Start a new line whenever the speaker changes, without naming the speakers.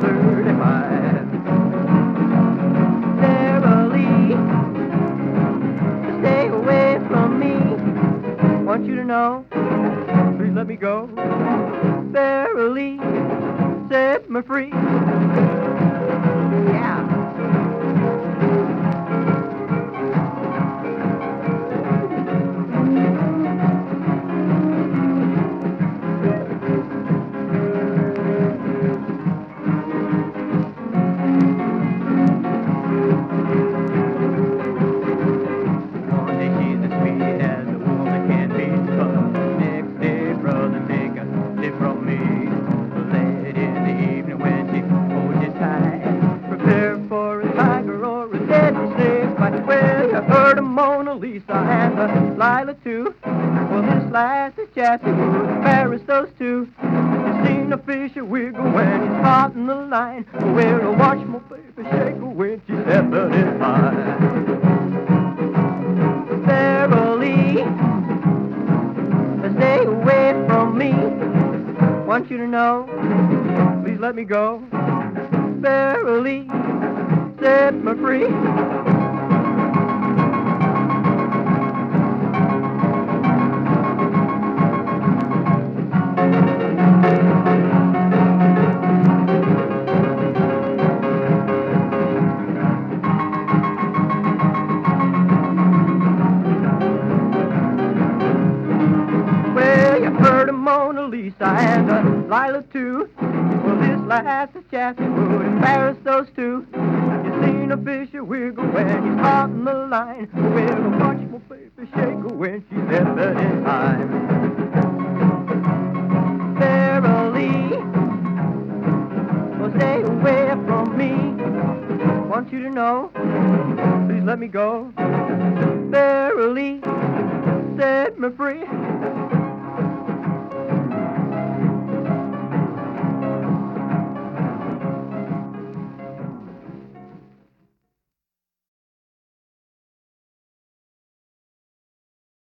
35. Sarah Lee, stay away from me. Want you to know, please let me go. Sarah Lee, set me free. Yeah. One day she's as sweet as a woman can be, but next day, brother, take a tip from me. Late in the evening when she holds you tight, prepare for a tiger or a deadly snake bite. Well, you heard of Mona Lisa and Lila too. Well, this last is Chassie Wood, embarrass those two. You seen a fisher wiggle when he's caught in the line. Well, watch my baby shake her when she's 75. Sarah Lee, stay away from me. Want you to know, please let me go. Sarah Lee, set me free. Mona Lisa and Lila too. Well, this last is Chassie Wood, embarrass those two. You seen a fisher wiggle when he's caught in the line. Well, watch my baby shake her when she's 75. Sarah Lee, well, stay away from me. Want you to know, please let me go. Sarah Lee, set me free.